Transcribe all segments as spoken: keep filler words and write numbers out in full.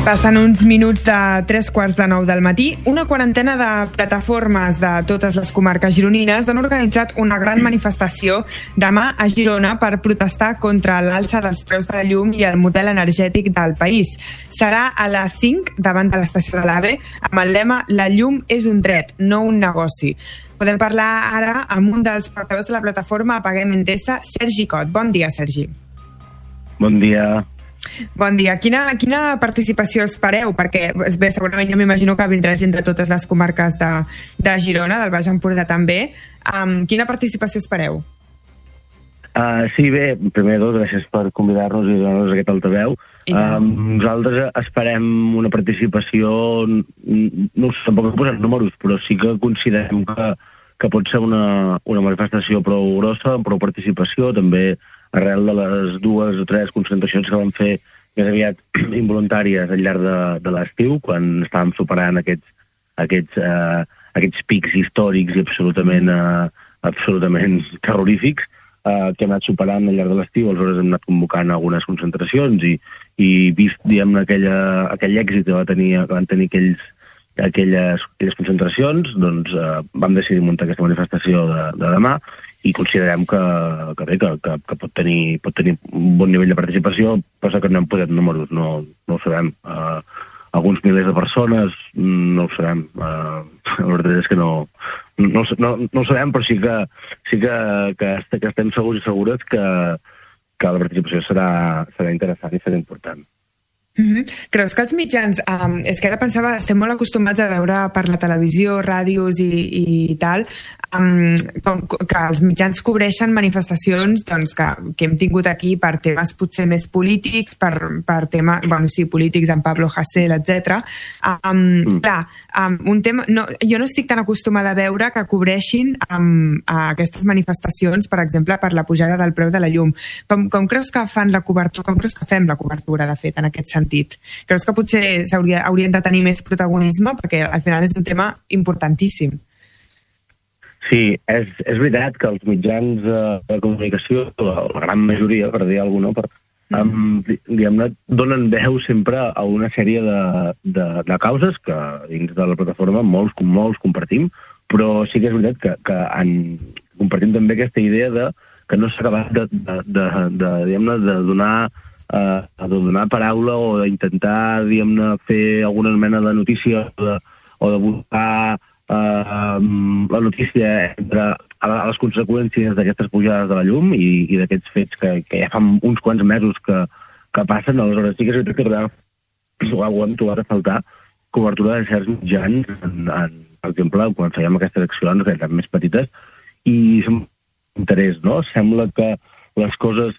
Passen uns minuts de tres quarts de nou del matí. Una quarantena de plataformes de totes les comarques gironines han organitzat una gran manifestació demà a Girona per protestar contra l'alça dels preus de la llum i el model energètic del país. Serà a les cinc davant de l'estació de l'AVE amb el lema «La llum és un dret, no un negoci». Podem parlar ara amb un dels portaveus de la plataforma Apaguem Endesa, Sergi Cot. Bon dia, Sergi. Bon dia. Bon dia. Quina, quina participació espereu? Perquè bé, segurament jo m'imagino que vindrà gent de totes les comarques de, de Girona, del Baix Empordà també. Um, quina participació espereu? Uh, sí, bé, primer de tot, gràcies per convidar-nos i donar-nos aquest altaveu. Uh, nosaltres esperem una participació, no sé, tampoc he posat números, però sí que considerem que, que pot ser una, una manifestació prou grossa, prou participació, també arrel de les dues o tres concentracions que vam fer més aviat involuntàries al llarg de, de l'estiu, quan estàvem superant aquests, aquests, uh, aquests pics històrics i absolutament, uh, absolutament terrorífics, uh, que hem anat superant al llarg de l'estiu. Aleshores hem anat convocant algunes concentracions i, i vist, diguem, aquella, aquell èxit que, va tenir, que van tenir aquells, aquelles, aquelles concentracions, doncs uh, vam decidir muntar aquesta manifestació de, de demà, i considerem que, que, bé, que, que, que pot, tenir, pot tenir un bon nivell de participació, però que no hem posat números, no, no ho sabem. Uh, alguns milers de persones, no ho sabem. Uh, la veritat és que no, no, no, no ho sabem, però sí que, sí que, que, que estem segurs i segures que, que la participació serà, serà interessant i serà important. Mm-hmm. Creus que els mitjans, um, és que ara pensava, estem molt acostumats a veure per la televisió, ràdios i, i tal, um, com, que els mitjans cobreixen manifestacions doncs, que, que hem tingut aquí per temes potser més polítics, per, per temes, bueno, sí, polítics, en Pablo Hasél, etcètera. Um, mm. Clar, um, un tema, no, jo no estic tan acostumada a veure que cobreixin um, a aquestes manifestacions, per exemple, per la pujada del preu de la llum. Com, com creus que fan la cobertura, com creus que fem la cobertura, de fet, en aquest sentit? Creus que potser hauria, haurien de tenir més protagonisme? Perquè al final és un tema importantíssim. Sí, és, és veritat que els mitjans de comunicació, la gran majoria, per dir alguna cosa, no, um, diguem-ne, donen veu sempre a una sèrie de, de, de causes que dins de la plataforma molts, molts compartim, però sí que és veritat que, que en, compartim també aquesta idea de que no s'ha acabat de, de, de, de, diguem-ne, de donar Uh, de donar paraula o d'intentar, diguem-ne, fer alguna mena de notícia o de, o de buscar uh, la notícia entre a les conseqüències d'aquestes pujades de la llum i, i d'aquests fets que, que ja fa uns quants mesos que, que passen. Aleshores sí que és veritat que ho hem trobat a faltar cobertura de certs mitjans, en, en, per exemple, quan fèiem aquestes accions que eren més petites, i som interès, no? Sembla que les coses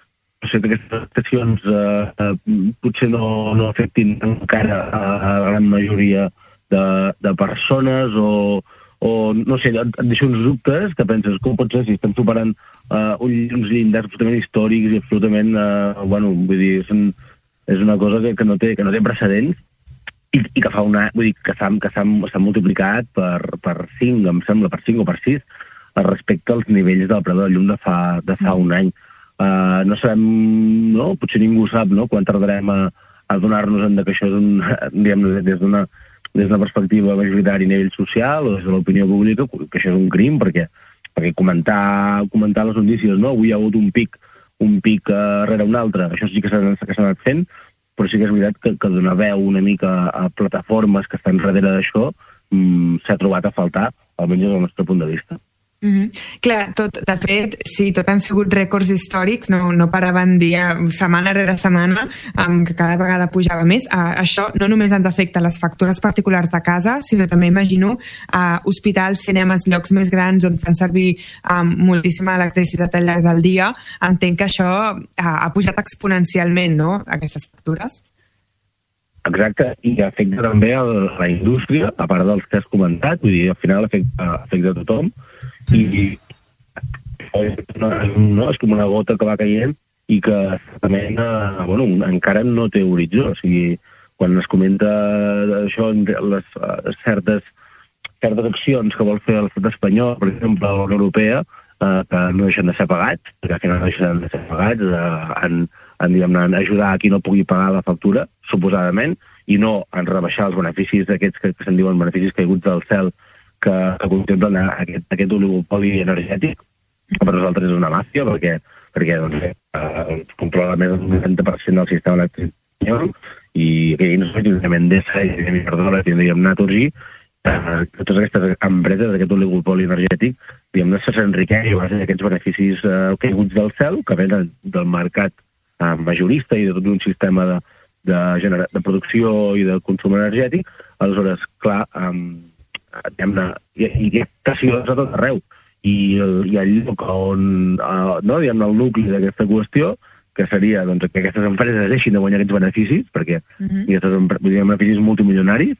o sigui, que aquestes estacions eh, eh, potser no, no afectin encara a, a la gran majoria de, de persones o, o, no sé, et, et deixo uns dubtes que penses com pot ser si estem superant eh, uns llindars absolutament històrics i absolutament, eh, bueno, vull dir, són, és una cosa que, que, no té, que no té precedents i, i que fa una, vull dir, que s'ha multiplicat per, per cinc, em sembla, per cinc o per sis respecte als nivells del preu de la llum de fa, de fa un any. Uh, no sabem, no? Potser ningú sap, no?, quan tardarem a, a donar-nos que això és un, diguem, des d'una des d'una perspectiva majoritària a nivell social o des de l'opinió pública, que això és un crim, perquè, perquè comentar, comentar les notícies, no? Avui hi ha hagut un pic, un pic uh, rere un altre, això sí que s'ha anat fent, però sí que és veritat que, que donar veu una mica a plataformes que estan darrere d'això um, s'ha trobat a faltar, almenys des del nostre punt de vista. Mm-hmm. Clar, tot, de fet, sí, tot han sigut rècords històrics, no, no paraven dia, setmana rere setmana, um, que cada vegada pujava més. Uh, això no només ens afecta les factures particulars de casa, sinó també, imagino, uh, hospitals, cinemes, llocs més grans on fan servir um, moltíssima electricitat al llarg del dia. Entenc que això uh, ha pujat exponencialment, no?, aquestes factures. Exacte, i afecta també a la indústria, a part dels que has comentat, vull dir, al final afecta, afecta a tothom, i no, no, és com una gota que va caient i que certament eh, bueno, encara no té horitzó. O sigui, quan es comenta això, les uh, certes, certes accions que vol fer l'estat espanyol, per exemple, la Unió Europea, eh, que no deixen de ser pagats, perquè al final no deixen de ser pagats, eh, en, en, diguem-ne, en ajudar a qui no pugui pagar la factura, suposadament, i no en rebaixar els beneficis d'aquests que, que se'n diuen beneficis caiguts del cel, que, que contemplen aquest, aquest oligopoli energètic, que per nosaltres és una màfia, perquè, perquè doncs, eh, controla més del noranta per cent del sistema elèctric espanyol, i que no sé, tindríem Endesa, i tindríem Iberdrola, tindríem Naturgy, eh, totes aquestes empreses d'aquest oligopoli energètic, diguem-ne, s'enriqueix a base d'aquests beneficis eh, caiguts del cel, que venen del mercat eh, majorista i de tot un sistema de, de, genera- de producció i de consum energètic. Aleshores, clar, eh, diguem-ne, hi, hi ha pressions a tot arreu, i el, i el lloc on, eh, no, diguem-ne, el nucli d'aquesta qüestió, que seria doncs, que aquestes empreses deixin de guanyar aquests beneficis, perquè uh-huh. aquests empre- beneficis multimilionaris,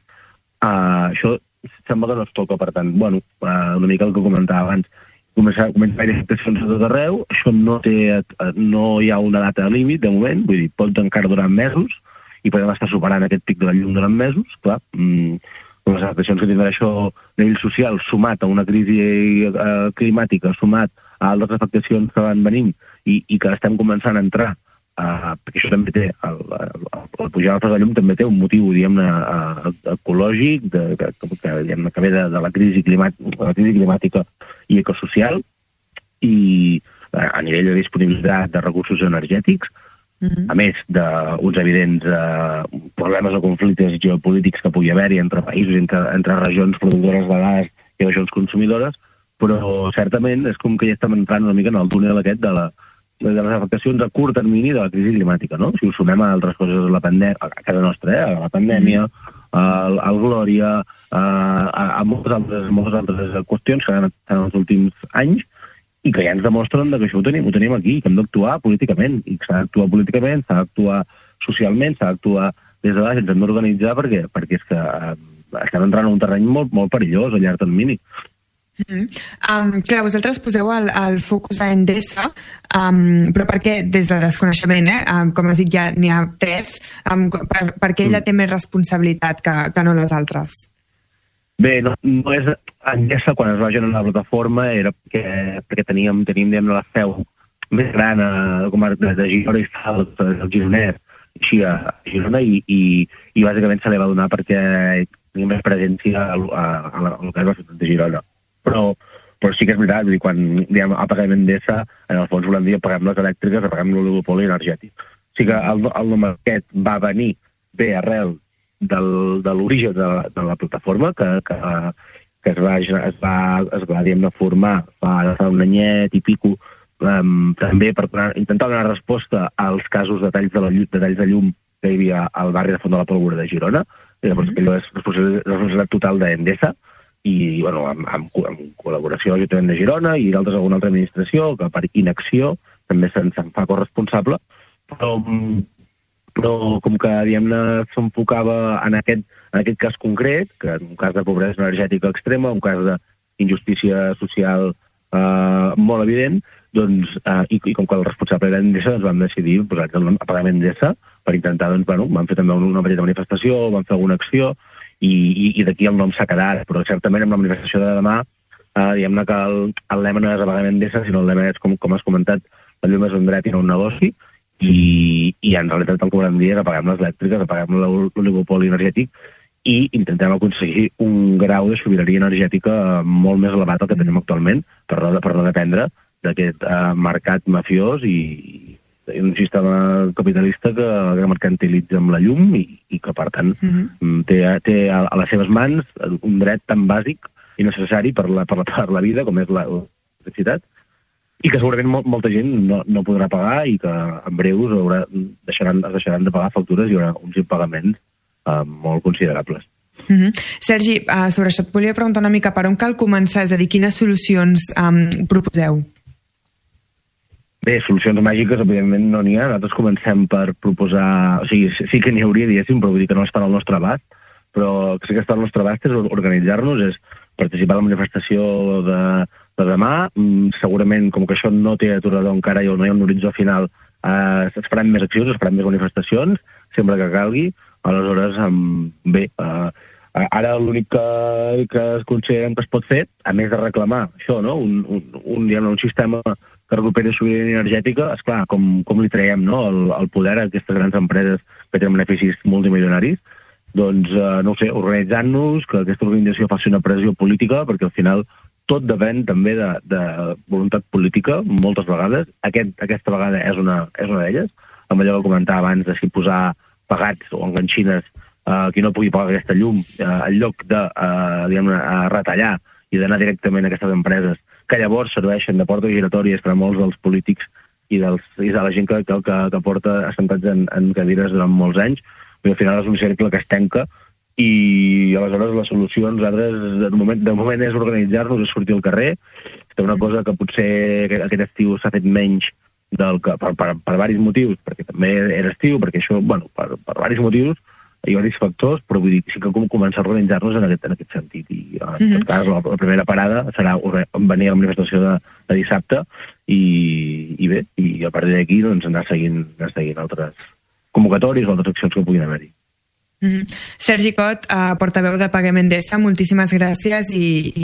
uh, això sembla que no es toca, per tant, bueno, uh, una mica el que comentava abans, començar, començar a haver afectacions a tot arreu, això no, té, uh, no hi ha una data límit, de moment, vull dir, pot encara durar mesos, i podem estar superant aquest pic de la llum durant mesos, clar, mm, les afectacions que tindrà això a nivell social, sumat a una crisi uh, climàtica, sumat a altres afectacions que van venint, i, i que estem començant a entrar, uh, perquè això també té, el, el, el pujar el preu de llum també té un motiu, diguem-ne, uh, ecològic, de, que, que, diguem-ne, que ve de, de la crisi climàtica, la crisi climàtica i ecosocial, i uh, a nivell de disponibilitat de recursos energètics, uh-huh. a més d'uns evidents uh, problemes o conflictes geopolítics que pugui haver-hi entre països, entre, entre regions productores de gas i regions consumidores, però certament és com que ja estem entrant una mica en el túnel aquest de, la, de les afectacions a curt termini de la crisi climàtica, no? Si ho sumem a altres coses, la pandèmia, a casa nostra, eh? A la pandèmia, al, al Glòria, a, a, a moltes altres, moltes altres qüestions que han estat en els últims anys i que ja ens demostren que això ho tenim, ho tenim aquí, que hem d'actuar políticament, i que s'ha d'actuar políticament, s'ha d'actuar socialment, s'ha d'actuar des de baix, ens hem d'organitzar perquè, perquè és que eh, estem entrant en un terreny molt, molt perillós a llarg termini. Mm-hmm. Um, clar, vosaltres poseu el, el focus a Endesa, um, però per què, des del desconeixement, eh? um, com has dit, ja n'hi ha tres, um, per, per què ella té més responsabilitat que, que no les altres? Bé, no, no és Endesa, quan es va generar la plataforma, era perquè, perquè teníem, teníem diguem, la seu més gran a la comarca de Girona i tal, el Gironès, així a Girona, i, i, i bàsicament se li va donar perquè teníem més presència a, a, a, a, a lo que és la ciutat de Girona. Però, però sí que és veritat, vull dir, quan diem apaguem Endesa, en el fons volem dir apaguem les elèctriques, apaguem l'oligopoli energètic. O sigui que el, el nom aquest va venir bé arrel del, de l'origen de, de la plataforma, que, que, que es va, es va, es va diguem-ne, formar fa, fa un anyet i pico, um, també per donar, intentar donar resposta als casos de talls de, la, de talls de llum que hi havia al barri de Font de la Pólvora de Girona, i llavors mm-hmm. allò és responsabilitat total d'Endesa, i bueno, amb, amb, amb col·laboració amb l'Ajuntament de Girona i d'altres alguna altra administració, que per inacció també se'n se fa corresponsable, però, però com que diguem-ne s'enfocava en aquest, en aquest cas concret, que en un cas de pobresa energètica extrema, un cas d'injustícia social eh, molt evident, doncs, eh, i, i com que el responsable era Endesa, doncs vam decidir posar el nom apagar Endesa per intentar, doncs, bueno, vam fer també una petita manifestació, vam fer alguna acció, i, i, i d'aquí el nom s'ha quedat, però certament amb la manifestació de demà, eh, diguem-ne que el, el lema no és apagar Endesa, sinó el lema és, com, com has comentat, la llum és un dret i no un negoci, i, i en realitat el que volem dir és apaguem les elèctriques, apaguem l'oligopoli energètic i intentem aconseguir un grau de sobirania energètica molt més elevat del que tenim actualment, per no, per no dependre d'aquest eh, mercat mafiós i, i un sistema capitalista que, que mercantilitza amb la llum i, i que, per tant, uh-huh. té, té a, a les seves mans un dret tan bàsic i necessari per la, per la, per la vida com és l'electricitat, i que segurament mol, molta gent no, no podrà pagar i que en breus haurà, deixaran, es deixaran de pagar factures i hi haurà uns impagaments eh, molt considerables. Uh-huh. Sergi, uh, sobre això et volia preguntar una mica per on cal començar, és a dir, quines solucions um, proposeu? Bé, solucions màgiques, evidentment, no n'hi ha. Nosaltres comencem per proposar... O sigui, sí que n'hi hauria, diguéssim, però vull dir que no està al nostre abast, però sí que està al nostre abast és organitzar-nos, és participar a la manifestació de, de demà. Segurament, com que això no té aturador encara i no hi ha un horitzó final, eh, es faran més accions, es faran més manifestacions, sempre que calgui. Aleshores, bé, eh, Ara l'únic que, que es consideren que es pot fer, a més de reclamar això, no? un, un, un, diguem, un sistema que recuperi sobirania energètica, esclar, com, com li traiem, no? el, el poder a aquestes grans empreses que tenen beneficis multimilionaris, doncs, eh, no ho sé, organitzant-nos, que aquesta organització faci una pressió política, perquè al final tot depèn també de, de voluntat política, moltes vegades. Aquest, aquesta vegada és una, és una d'elles, amb allò que comentava abans de si posar pagats o enganxines Uh, qui no pugui pagar aquesta llum, uh, en lloc de uh, diguem, uh, retallar i d'anar directament a aquestes empreses, que llavors serveixen de portes giratòries per a molts dels polítics i, dels, i de la gent que, que, que porta assentats en, en cadires durant molts anys, i al final és un cercle que es tanca, i aleshores les solucions, nosaltres, de moment, de moment és organitzar-nos, és sortir al carrer. És una cosa que potser aquest estiu s'ha fet menys del que, per, per, per diversos motius, perquè també era estiu, perquè això, bueno, per, per diversos motius, hi ha diversos factors, però vull dir que sí que com començar a organitzar-nos en aquest, en aquest sentit. I en mm-hmm. tot cas, la, la primera parada serà venir a la manifestació de, de dissabte i, i bé, i a partir d'aquí doncs, anar seguint, anar seguint altres convocatòries o altres accions que puguin haver-hi. Mm-hmm. Sergi Cot, uh, portaveu de Paguem Endesa, moltíssimes gràcies i,